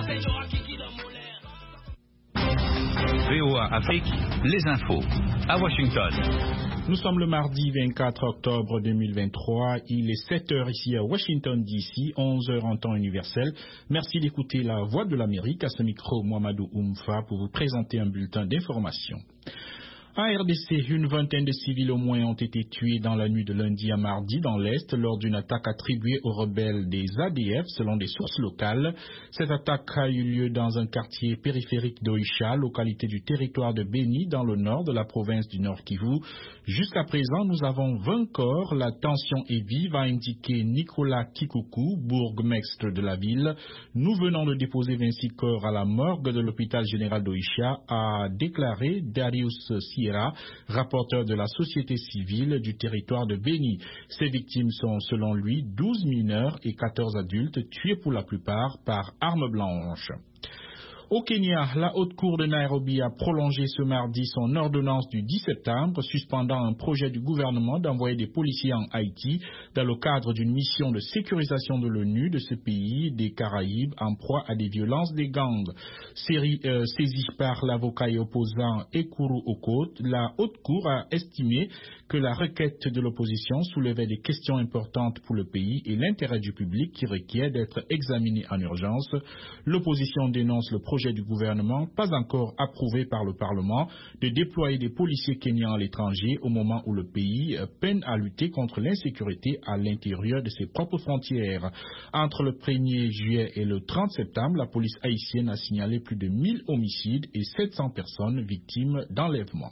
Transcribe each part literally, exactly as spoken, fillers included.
V O A Afrique, les infos, à Washington. Nous sommes le mardi vingt-quatre octobre deux mille vingt-trois, il est sept heures ici à Washington D C, onze heures en temps universel. Merci d'écouter la Voix de l'Amérique. À ce micro, Mohamedou Oumfa pour vous présenter un bulletin d'information. En R D C, une vingtaine de civils au moins ont été tués dans la nuit de lundi à mardi dans l'Est lors d'une attaque attribuée aux rebelles des A D F selon des sources locales. Cette attaque a eu lieu dans un quartier périphérique d'Oisha, localité du territoire de Beni dans le nord de la province du Nord Kivu. Jusqu'à présent, nous avons vingt corps. La tension est vive, a indiqué Nicolas Kikuku, bourgmestre de la ville. Nous venons de déposer vingt-six corps à la morgue de l'hôpital général d'Oisha, a déclaré Darius Sierra, rapporteur de la société civile du territoire de Beni. Ces victimes sont, selon lui, douze mineurs et quatorze adultes tués pour la plupart par armes blanches. Au Kenya, la Haute Cour de Nairobi a prolongé ce mardi son ordonnance du dix septembre, suspendant un projet du gouvernement d'envoyer des policiers en Haïti dans le cadre d'une mission de sécurisation de l'ONU de ce pays des Caraïbes en proie à des violences des gangs. Série, euh, saisie par l'avocat et opposant Ekuru Okot, la Haute Cour a estimé que la requête de l'opposition soulevait des questions importantes pour le pays et l'intérêt du public qui requiert d'être examiné en urgence. L'opposition dénonce le projet du gouvernement, pas encore approuvé par le Parlement, de déployer des policiers kenyans à l'étranger au moment où le pays peine à lutter contre l'insécurité à l'intérieur de ses propres frontières. Entre le premier juillet et le trente septembre, la police haïtienne a signalé plus de mille homicides et sept cents personnes victimes d'enlèvement.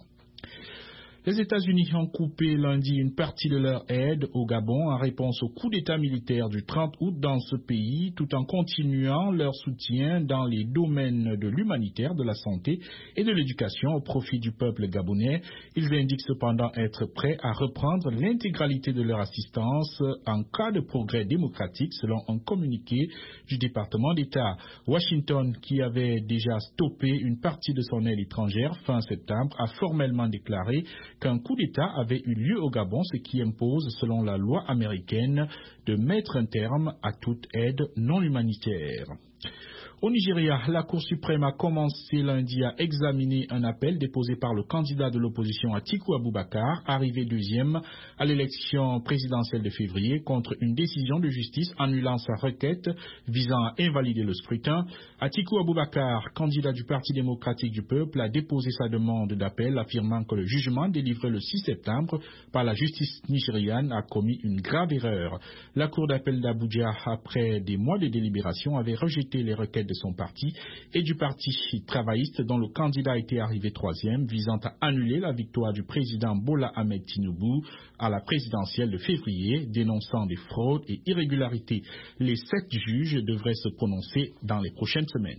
Les États-Unis ont coupé lundi une partie de leur aide au Gabon en réponse au coup d'État militaire du trente août dans ce pays, tout en continuant leur soutien dans les domaines de l'humanitaire, de la santé et de l'éducation au profit du peuple gabonais. Ils indiquent cependant être prêts à reprendre l'intégralité de leur assistance en cas de progrès démocratique, selon un communiqué du département d'État. Washington, qui avait déjà stoppé une partie de son aide étrangère fin septembre, a formellement déclaré qu'un coup d'État avait eu lieu au Gabon, ce qui impose, selon la loi américaine, de mettre un terme à toute aide non humanitaire. Au Nigeria, la Cour suprême a commencé lundi à examiner un appel déposé par le candidat de l'opposition Atiku Abubakar, arrivé deuxième à l'élection présidentielle de février, contre une décision de justice annulant sa requête visant à invalider le scrutin. Atiku Abubakar, candidat du Parti démocratique du peuple, a déposé sa demande d'appel, affirmant que le jugement délivré le six septembre par la justice nigériane a commis une grave erreur. La Cour d'appel d'Abuja, après des mois de délibération, avait rejeté les requêtes de son parti et du parti travailliste dont le candidat était arrivé troisième, visant à annuler la victoire du président Bola Ahmed Tinubu à la présidentielle de février, dénonçant des fraudes et irrégularités. Les sept juges devraient se prononcer dans les prochaines semaines.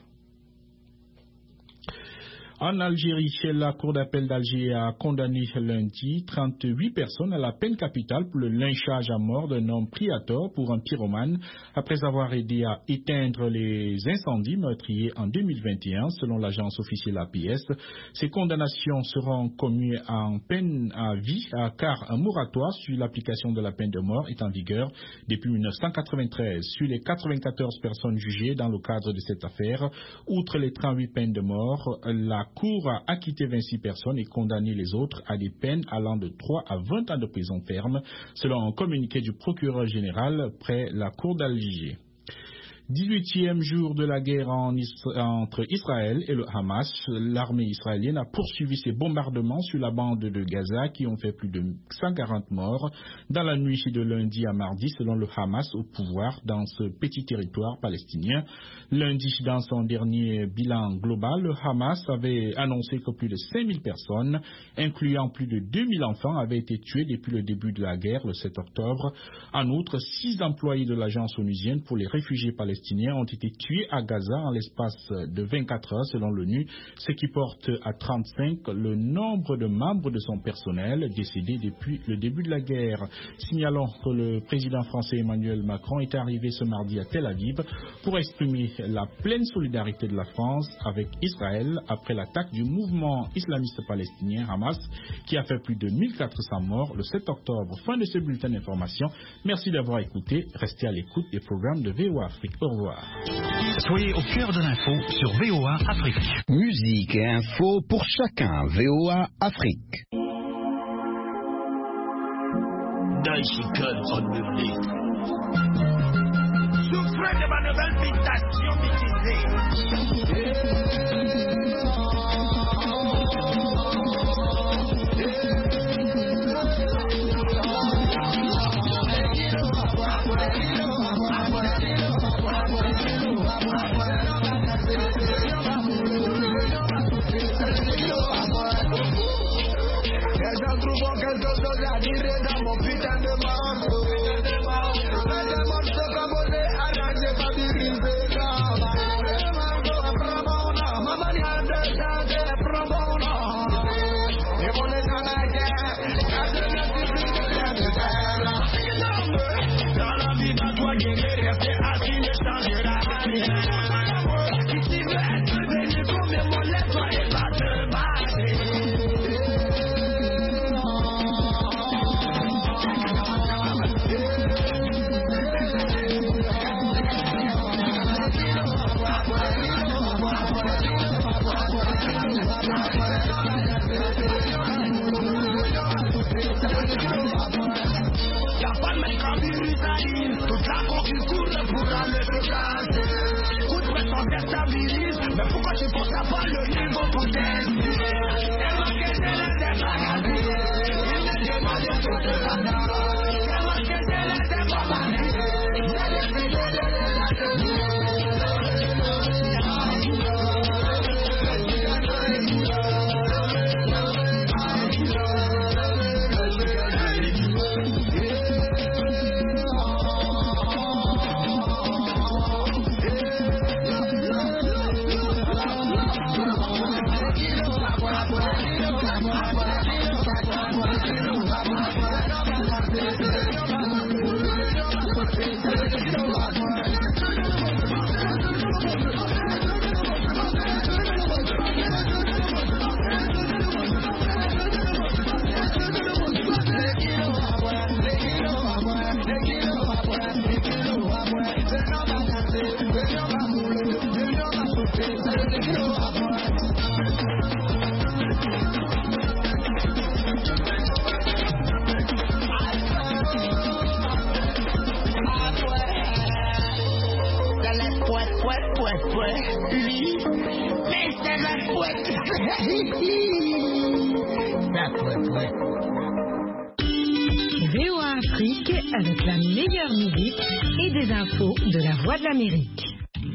En Algérie, la Cour d'appel d'Alger a condamné lundi trente-huit personnes à la peine capitale pour le lynchage à mort d'un homme pris à tort pour un pyromane après avoir aidé à éteindre les incendies meurtriers en deux mille vingt et un, selon l'agence officielle A P S. Ces condamnations seront commuées en peine à vie, car un moratoire sur l'application de la peine de mort est en vigueur depuis mille neuf cent quatre-vingt-treize. Sur les quatre-vingt-quatorze personnes jugées dans le cadre de cette affaire, outre les trente-huit peines de mort, la Cour a acquitté vingt-six personnes et condamné les autres à des peines allant de trois à vingt ans de prison ferme, selon un communiqué du procureur général près la Cour d'Alger. dix-huitième jour de la guerre en Isra- entre Israël et le Hamas, l'armée israélienne a poursuivi ses bombardements sur la bande de Gaza qui ont fait plus de cent quarante morts dans la nuit de lundi à mardi, selon le Hamas au pouvoir dans ce petit territoire palestinien. Lundi, dans son dernier bilan global, le Hamas avait annoncé que plus de cinq mille personnes, incluant plus de deux mille enfants, avaient été tuées depuis le début de la guerre le sept octobre. En outre, six employés de l'agence onusienne pour les réfugiés palestiniens ont été tués à Gaza en l'espace de vingt-quatre heures selon l'ONU, ce qui porte à trente-cinq le nombre de membres de son personnel décédés depuis le début de la guerre. Signalons que le président français Emmanuel Macron est arrivé ce mardi à Tel Aviv pour exprimer la pleine solidarité de la France avec Israël après l'attaque du mouvement islamiste palestinien Hamas qui a fait plus de mille quatre cents morts le sept octobre. Fin de ce bulletin d'information. Merci d'avoir écouté. Restez à l'écoute des programmes de V O A Afrique. Au revoir. Soyez au cœur de l'info sur V O A Afrique. Musique et info pour chacun. V O A Afrique. Bicycle on the beat. Souffrez de ma nouvelle mutation bêtisée. Mais pourquoi tu penses à pas le niveau pour t'aider? V O A Afrique avec la meilleure musique et des infos de la Voix de l'Amérique.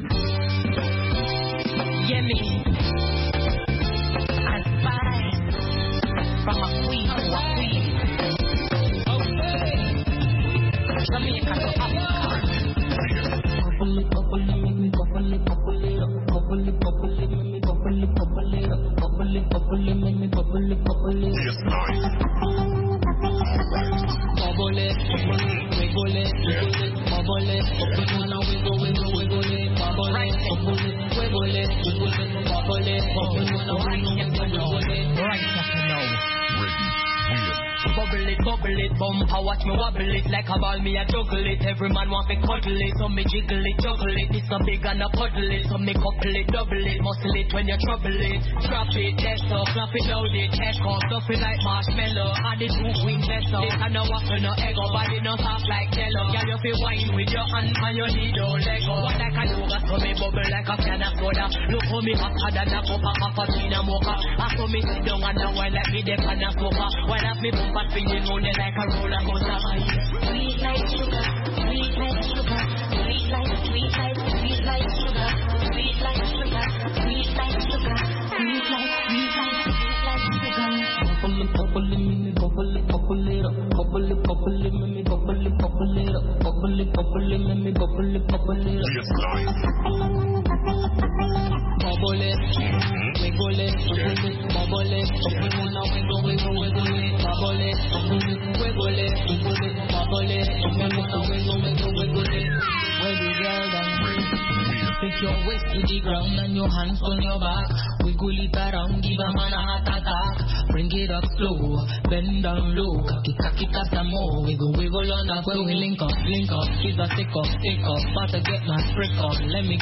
Watch me wobble it like a ball, me a juggle it. Every man want me cuddle it, so me jiggle it, juggle it. It's a big and a puddle it, so me couple it, double it, muscle it when you trouble it. Drop it, that's up, clap it, load it, cash cost, stuff it like marshmallow. Add it to wing vessel. This and no waffle, no egg, body no soft like jello. Girl, you feel wine with your hand and your knee don't let go. What like a yoga, so me bubble like a can of soda. Look how me hotter than a cup of cappuccino mocha. I saw me sit down and a wine like me dip on a sofa. While I me bumper spinning round it like a roller coaster. Sweet like sugar, sweet like sugar, sweet like, sweet like, sweet like sugar, sweet like sugar, sweet like sugar, sweet like, sweet like, sweet like sugar. Bubble it, bubble it, me bubble it, bubble it up, bubble it, bubble it, me bubble it, bubble it up, bubble it, bubble it, me bubble it, bubble it up. Bubble it, wiggle it, wiggle it, bubble it, bubble it, now wiggle, wiggle, wiggle it, bubble it, bubble it, wiggle it, wiggle it, bubble it, wiggle it, wiggle, wiggle, wiggle it. Where the girl done, pick your waist to the ground and your hands on your back. Wiggle it around, give a man a heart attack. Bring it up slow, bend down low. Kaki kaki kata more. Wiggle wiggle on up when we link up, link up. She's a stick up, stick up. About to get my trick on. Let me